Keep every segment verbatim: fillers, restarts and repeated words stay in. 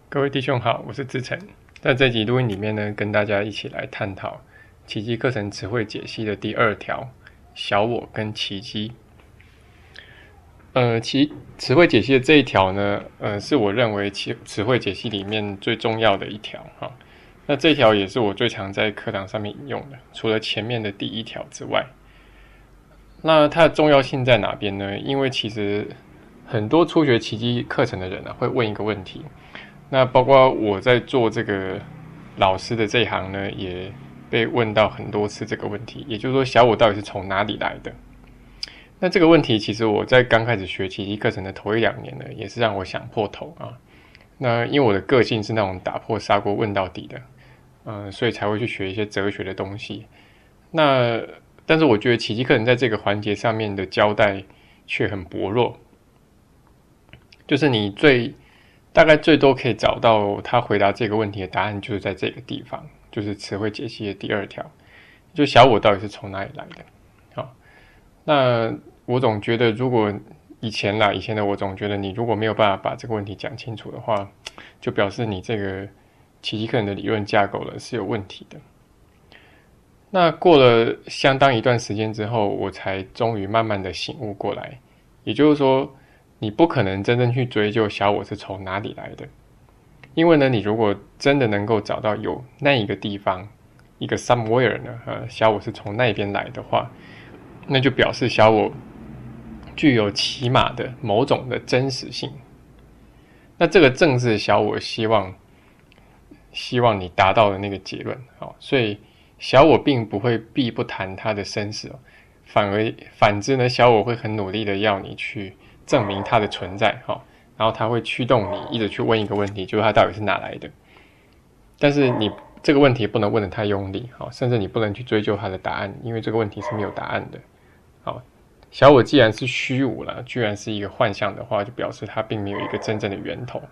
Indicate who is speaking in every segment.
Speaker 1: 各位弟兄好，我是志成。在这集录音里面呢，跟大家一起来探讨奇迹课程词汇解析的第二条：小我跟奇迹。呃，其词汇解析的这一条呢，呃，是我认为其词汇解析里面最重要的一条哈。那这一条也是我最常在课堂上面引用的，除了前面的第一条之外。那它的重要性在哪边呢？因为其实很多初学奇迹课程的人啊，会问一个问题。那包括我在做这个老师的这一行呢，也被问到很多次这个问题，也就是说小我到底是从哪里来的？那这个问题其实我在刚开始学奇迹课程的头一两年呢，也是让我想破头啊。那因为我的个性是那种打破砂锅问到底的，嗯、呃，所以才会去学一些哲学的东西。那但是我觉得奇迹课程在这个环节上面的交代却很薄弱，就是你最大概最多可以找到他回答这个问题的答案，就是在这个地方，就是词汇解析的第二条，就小我到底是从哪里来的？好，那我总觉得，如果以前啦，以前的我总觉得，你如果没有办法把这个问题讲清楚的话，就表示你这个奇迹课程的理论架构了是有问题的。那过了相当一段时间之后，我才终于慢慢的醒悟过来，也就是说，你不可能真正去追究小我是从哪里来的，因为呢，你如果真的能够找到有那一个地方，一个 somewhere 呢，呃，小我是从那边来的话，那就表示小我具有起码的某种的真实性。那这个正是小我希望希望你达到的那个结论。好，所以小我并不会避不谈它的身世，反而反之呢，小我会很努力的要你去证明它的存在，然后它会驱动你一直去问一个问题，就是它到底是哪来的。但是你这个问题不能问得太用力，甚至你不能去追究它的答案，因为这个问题是没有答案的。好，小我既然是虚无了，居然是一个幻象的话，就表示它并没有一个真正的源头。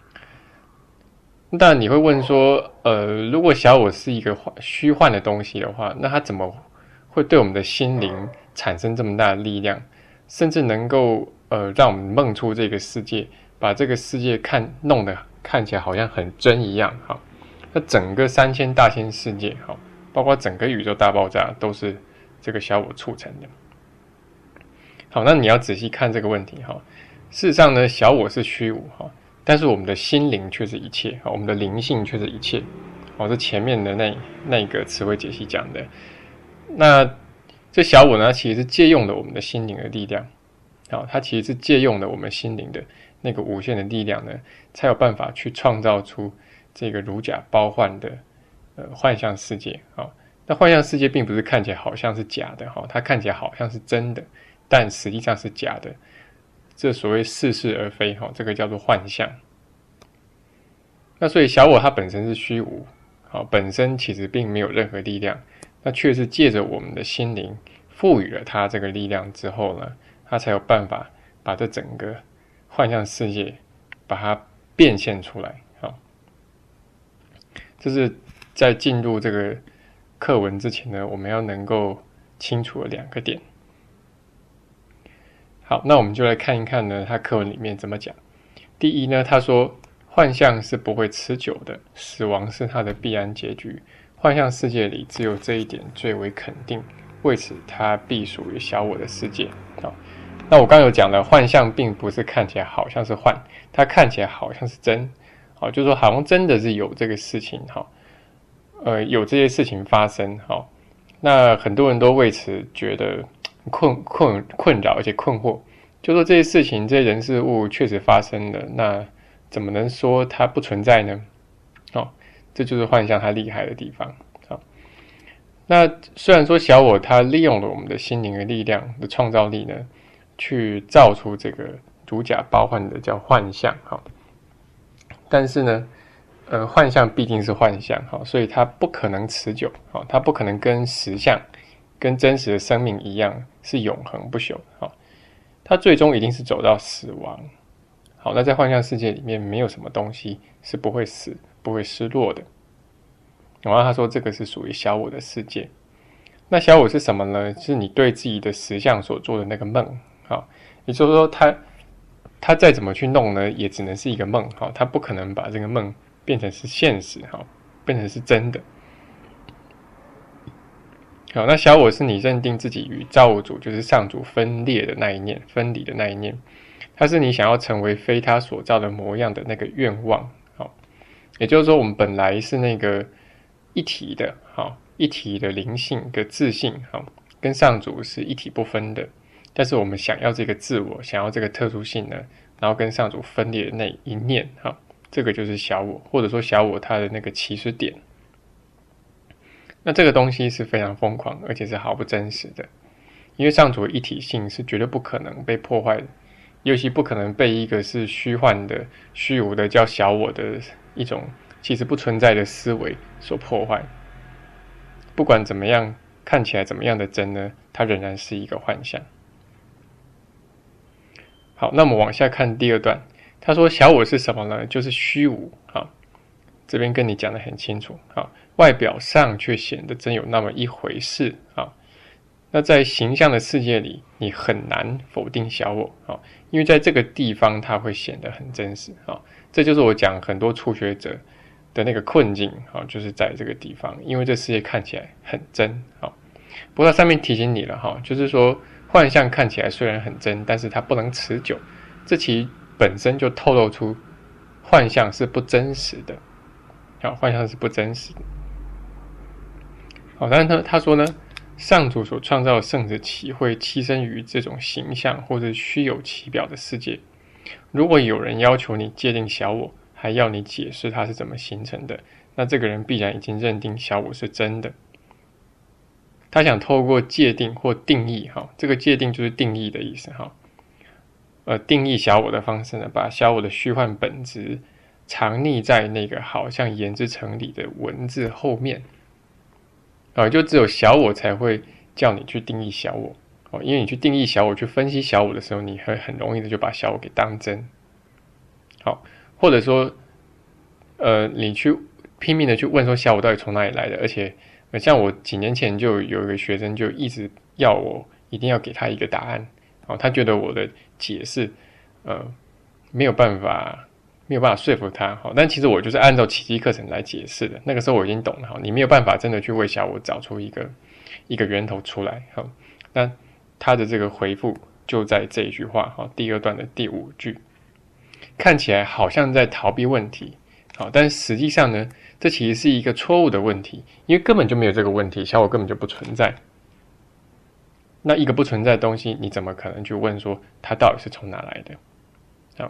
Speaker 1: 当然你会问说，呃，如果小我是一个虚幻的东西的话，那它怎么会对我们的心灵产生这么大的力量，甚至能够呃让我们梦出这个世界，把这个世界看弄得看起来好像很真一样？好，那整个三千大千世界，好，包括整个宇宙大爆炸，都是这个小我促成的。好，那你要仔细看这个问题哈。事实上呢，小我是虚无哈。但是我们的心灵却是一切，我们的灵性却是一切。哦，这前面的那那个词汇解析讲的，那这小我呢，其实是借用了我们的心灵的力量，好，它其实是借用了我们心灵的那个无限的力量呢，才有办法去创造出这个如假包换的呃幻象世界。好，那幻象世界并不是看起来好像是假的，哈，它看起来好像是真的，但实际上是假的。这所谓似是而非，这个叫做幻象。那所以小我它本身是虚无，本身其实并没有任何力量，那却是借着我们的心灵赋予了它这个力量之后呢，它才有办法把这整个幻象世界把它变现出来。这是在进入这个课文之前呢，我们要能够清楚的两个点。好，那我们就来看一看呢，他课文里面怎么讲。第一呢，他说幻象是不会持久的，死亡是它的必然结局。幻象世界里只有这一点最为肯定，为此它必属于小我的世界。好，那我刚有讲了，幻象并不是看起来好像是幻，它看起来好像是真。好，就是说好像真的是有这个事情，好，呃，有这些事情发生。好，那很多人都为此觉得困困困扰，而且困惑，就说这些事情、这些人事物确实发生了，那怎么能说它不存在呢？哦，这就是幻象它厉害的地方。好，那虽然说小我它利用了我们的心灵的力量的创造力呢，去造出这个如假包换的叫幻象，好，但是呢，呃，幻象毕竟是幻象，好，所以它不可能持久，好，它不可能跟实相、跟真实的生命一样是永恒不朽，好，它最终一定是走到死亡。好，那在幻象世界里面，没有什么东西是不会死、不会失落的。然后他说，这个是属于小我的世界。那小我是什么呢？是你对自己的实相所做的那个梦。好，也就是说，它他再怎么去弄呢，也只能是一个梦，好，他不可能把这个梦变成是现实，好，变成是真的。好，那小我是你认定自己与造物主，就是上主分裂的那一念，分离的那一念，它是你想要成为非他所造的模样的那个愿望。好，也就是说，我们本来是那个一体的，好，一体的灵性的自信，好，跟上主是一体不分的。但是我们想要这个自我，想要这个特殊性呢，然后跟上主分裂的那一念，好，这个就是小我，或者说小我它的那个起始点。那这个东西是非常疯狂，而且是毫不真实的，因为上主的一体性是绝对不可能被破坏的，尤其不可能被一个是虚幻的、虚无的叫小我的一种其实不存在的思维所破坏。不管怎么样，看起来怎么样的真呢，它仍然是一个幻象。好，那我们往下看第二段，他说小我是什么呢？就是虚无。好，这边跟你讲得很清楚。好，外表上却显得真有那么一回事。好，那在形象的世界里，你很难否定小我。好，因为在这个地方它会显得很真实。好，这就是我讲很多初学者的那个困境。好，就是在这个地方，因为这世界看起来很真。好，不过它上面提醒你了。哈，就是说幻象看起来虽然很真，但是它不能持久。这其实本身就透露出幻象是不真实的。好，幻象是不真实的。好，但是他他说呢，上主所创造的圣子岂会栖身于这种形象或者虚有其表的世界？如果有人要求你界定小我，还要你解释它是怎么形成的，那这个人必然已经认定小我是真的。他想透过界定或定义，哈，这个界定就是定义的意思，哈，呃，定义小我的方式呢，把小我的虚幻本质藏匿在那个好像言之成理的文字后面，啊，就只有小我才会叫你去定义小我，哦，因为你去定义小我，去分析小我的时候，你会很容易的就把小我给当真，好，或者说，呃，你去拼命的去问说小我到底从哪里来的，而且。像我几年前就有一个学生就一直要我一定要给他一个答案，哦，他觉得我的解释呃没有办法没有办法说服他，好，但其实我就是按照奇迹课程来解释的。那个时候我已经懂了，你没有办法真的去为小我找出一个一个源头出来，好，那他的这个回复就在这一句话，好，第二段的第五句，看起来好像在逃避问题，好，但实际上呢？这其实是一个错误的问题，因为根本就没有这个问题，小我根本就不存在。那一个不存在的东西，你怎么可能去问说它到底是从哪来的？好，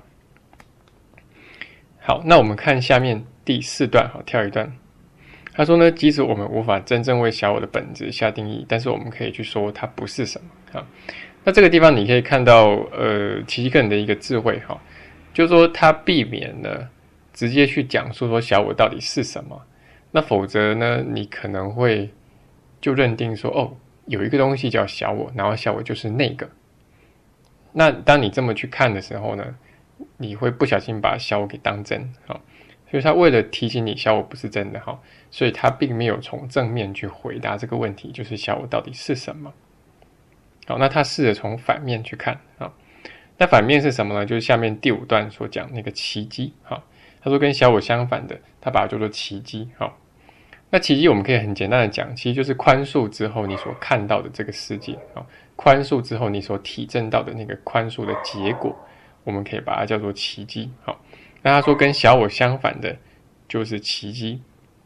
Speaker 1: 好，那我们看下面第四段，好，跳一段。他说呢，即使我们无法真正为小我的本质下定义，但是我们可以去说它不是什么。好，那这个地方你可以看到，呃，奇迹课程的一个智慧，哈，就是说他避免了。直接去讲述说小我到底是什么，那否则呢，你可能会就认定说，哦，有一个东西叫小我，然后小我就是那个。那当你这么去看的时候呢，你会不小心把小我给当真，好，所以他为了提醒你小我不是真的，好，所以他并没有从正面去回答这个问题，就是小我到底是什么。好，那他试着从反面去看，好，那反面是什么呢？就是下面第五段所讲那个奇迹，好。他说跟小我相反的，他把它叫做奇迹。好，那奇迹我们可以很简单的讲，其实就是宽恕之后你所看到的这个世界。好，宽恕之后你所体证到的那个宽恕的结果，我们可以把它叫做奇迹。好，那他说跟小我相反的就是奇迹。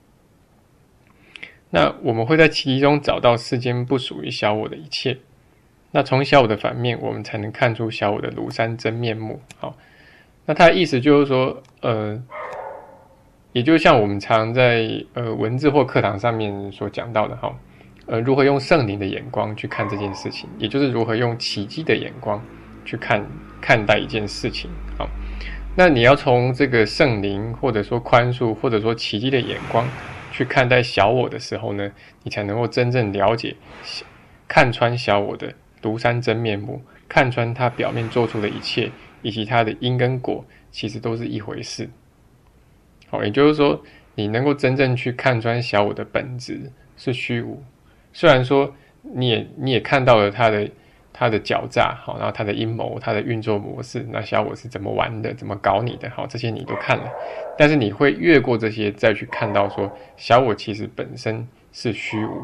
Speaker 1: 那我们会在奇迹中找到世间不属于小我的一切。那从小我的反面，我们才能看出小我的庐山真面目。好。那他的意思就是说，呃，也就像我们常在呃文字或课堂上面所讲到的哈，呃，如何用圣灵的眼光去看这件事情，也就是如何用奇迹的眼光去看看待一件事情。好，那你要从这个圣灵或者说宽恕或者说奇迹的眼光去看待小我的时候呢，你才能够真正了解、看穿小我的庐山真面目，看穿他表面做出的一切。以及它的因跟果其实都是一回事，好，也就是说，你能够真正去看穿小我的本质是虚无。虽然说你也你也看到了它的他的狡诈，好，然后他的阴谋，他的运作模式，那小我是怎么玩的，怎么搞你的，好，这些你都看了，但是你会越过这些，再去看到说小我其实本身是虚无。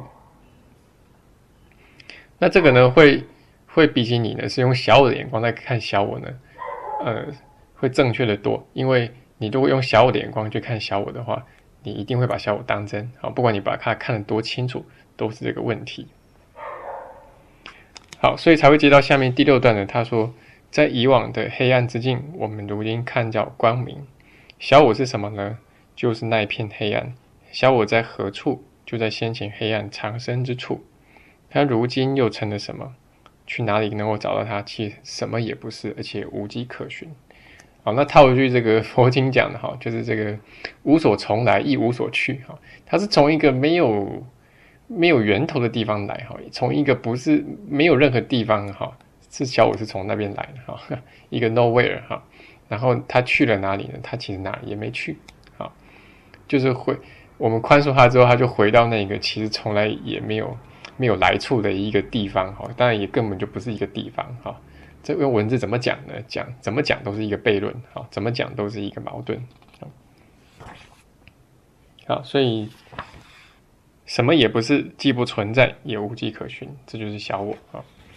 Speaker 1: 那这个呢，会会比起你呢是用小我的眼光在看小我呢，呃，会正确的多，因为你如果用小我的眼光去看小我的话，你一定会把小我当真，好，不管你把它看得多清楚，都是这个问题。好，所以才会接到下面第六段呢。他说，在以往的黑暗之境，我们如今看到光明。小我是什么呢？就是那一片黑暗。小我在何处？就在先前黑暗藏身之处。它如今又成了什么？去哪里能够找到它？其实什么也不是，而且无迹可寻。好，那套一句这个佛经讲的哈，就是这个无所从来，亦无所去哈。它是从一个没有。没有源头的地方来哈，从一个不是没有任何地方哈，是小我是从那边来的哈，一个 nowhere 哈，然后他去了哪里呢？他其实哪里也没去，哈，就是回我们宽恕他之后，他就回到那个其实从来也没有没有来处的一个地方哈，当然也根本就不是一个地方哈。这用文字怎么讲呢？讲怎么讲都是一个悖论哈，怎么讲都是一个矛盾。好，所以。什么也不是，既不存在，也无迹可寻，这就是小我啊。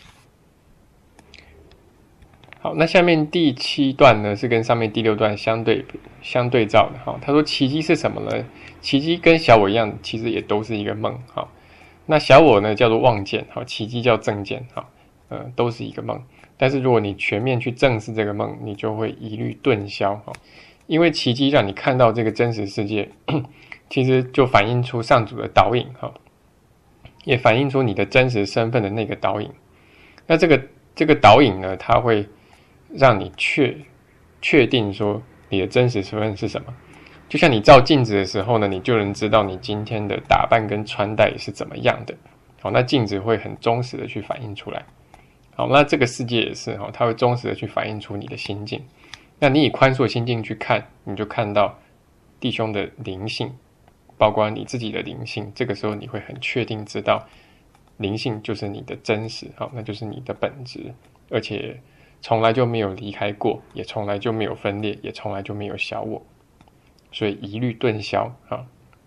Speaker 1: 好，那下面第七段呢，是跟上面第六段相对相对照的哈。他说奇迹是什么呢？奇迹跟小我一样，其实也都是一个梦哈。那小我呢叫做妄见，好，奇迹叫正见哈，呃，都是一个梦。但是如果你全面去正视这个梦，你就会一律顿消哈，因为奇迹让你看到这个真实世界。其实就反映出上主的导引哈，也反映出你的真实身份的那个导引。那这个这个导引呢，它会让你确确定说你的真实身份是什么。就像你照镜子的时候呢，你就能知道你今天的打扮跟穿戴是怎么样的。好，那镜子会很忠实的去反映出来。好，那这个世界也是哈，它会忠实的去反映出你的心境。那你以宽恕的心境去看，你就看到弟兄的灵性。包括你自己的灵性，这个时候你会很确定知道，灵性就是你的真实，好，那就是你的本质，而且从来就没有离开过，也从来就没有分裂，也从来就没有小我，所以一律顿消啊。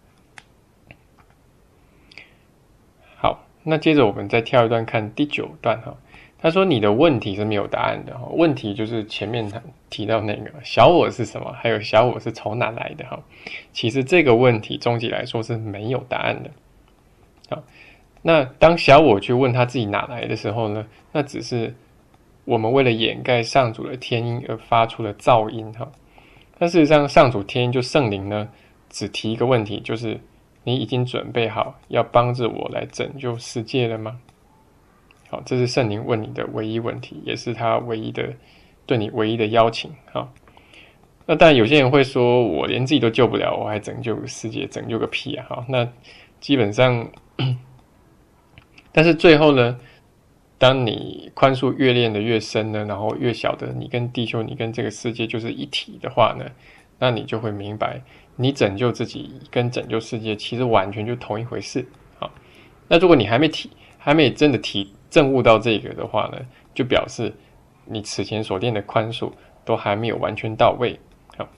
Speaker 1: 好，那接着我们再跳一段看第九段哈。他说你的问题是没有答案的哈，问题就是前面提到那个小我是什么，还有小我是从哪来的哈。其实这个问题终极来说是没有答案的。好，那当小我去问他自己哪来的时候呢，那只是我们为了掩盖上主的天音而发出的噪音哈。但事实上，上主天音就圣灵呢，只提一个问题，就是你已经准备好要帮着我来拯救世界了吗？好，这是圣灵问你的唯一问题，也是他唯一的对你唯一的邀请。好，那当然有些人会说，我连自己都救不了，我还拯救世界，拯救个屁啊！好，那基本上，但是最后呢，当你宽恕越练的越深呢，然后越晓得你跟弟兄，你跟这个世界就是一体的话呢，那你就会明白，你拯救自己跟拯救世界其实完全就同一回事。好，那如果你还没体，还没真的体证悟到这个的话呢，就表示你此前所练的宽恕都还没有完全到位。好，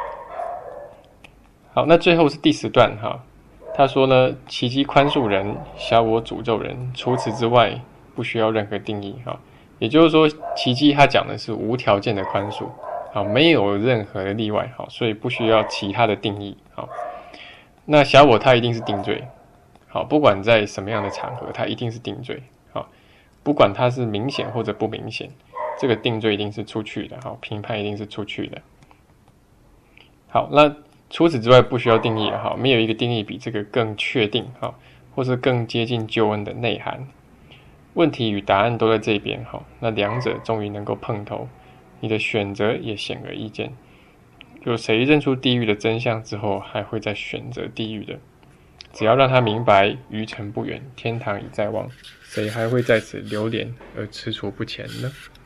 Speaker 1: 好，那最后是第十段哈，他说呢，奇迹宽恕人，小我诅咒人，除此之外不需要任何定义哈。也就是说，奇迹他讲的是无条件的宽恕，好，没有任何的例外，好，所以不需要其他的定义。好，那小我他一定是定罪，好，不管在什么样的场合，他一定是定罪。好，不管它是明显或者不明显，这个定罪一定是出去的，好，评判一定是出去的。好，那除此之外不需要定义了，好，没有一个定义比这个更确定，好，或是更接近救恩的内涵。问题与答案都在这边，好，那两者终于能够碰头，你的选择也显而易见。有谁认出地狱的真相之后，还会再选择地狱的？只要让他明白余程不远，天堂已在望，谁还会在此流连而踟蹰不前呢？